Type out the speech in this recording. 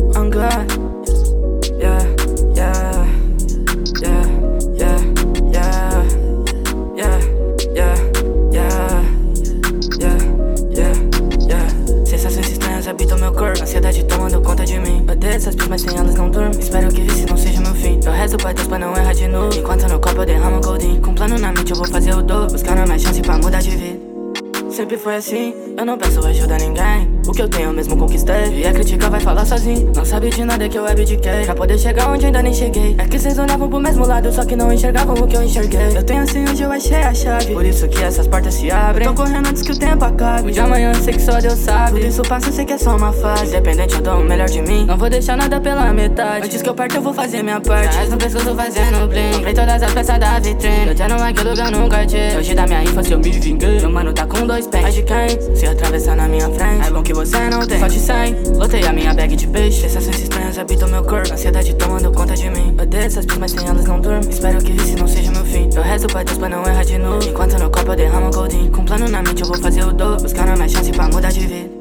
I'm good. Yeah, yeah, yeah, yeah, yeah, yeah, yeah, yeah, yeah, yeah, yeah. Sensações estranhas habitam meu corpo, ansiedade tomando conta de mim. Odeio essas pistas, mas sem elas não durmo. Espero que vice não seja meu fim. Eu rezo pra Deus pra não errar de novo. Enquanto no copo eu derramo coldinho. Com plano na mente eu vou fazer o dobro, buscando mais chance pra mudar de vida. Sempre foi assim, eu não peço ajuda a ninguém. O que eu tenho eu mesmo conquistei. E a crítica vai falar sozinho. Não sabe de nada que eu abdiquei pra poder chegar onde ainda nem cheguei. É que vocês olhavam pro mesmo lado, só que não enxergavam o que eu enxerguei. Eu tenho assim onde eu achei a chave, por isso que essas portas se abrem. Eu tô correndo antes que o tempo acabe. O de amanhã eu sei que só Deus sabe. Tudo isso passa, eu sei que é só uma fase. Independente, eu dou o melhor de mim. Não vou deixar nada pela metade. Antes que eu parto eu vou fazer minha parte. Mas no pescoço fazendo bling. Comprei todas as peças da vitrine. Eu tendo aquele lugar no quartier. Hoje da minha infância eu me vinguei. Meu mano tá com 2 pés. Mas de quem? Se atravessar na minha frente, é bom que você não tem. Só de 100, lotei a minha bag de peixe. Sensações estranhas habitam meu corpo, ansiedade tomando conta de mim. Odeio essas pistas, mas sem elas não durmo. Espero que vice não seja meu fim. Eu rezo pra Deus pra não errar de novo. Enquanto no copo eu derramo coldinho. Com plano na mente eu vou fazer o dobro, buscando mais chance pra mudar de vida.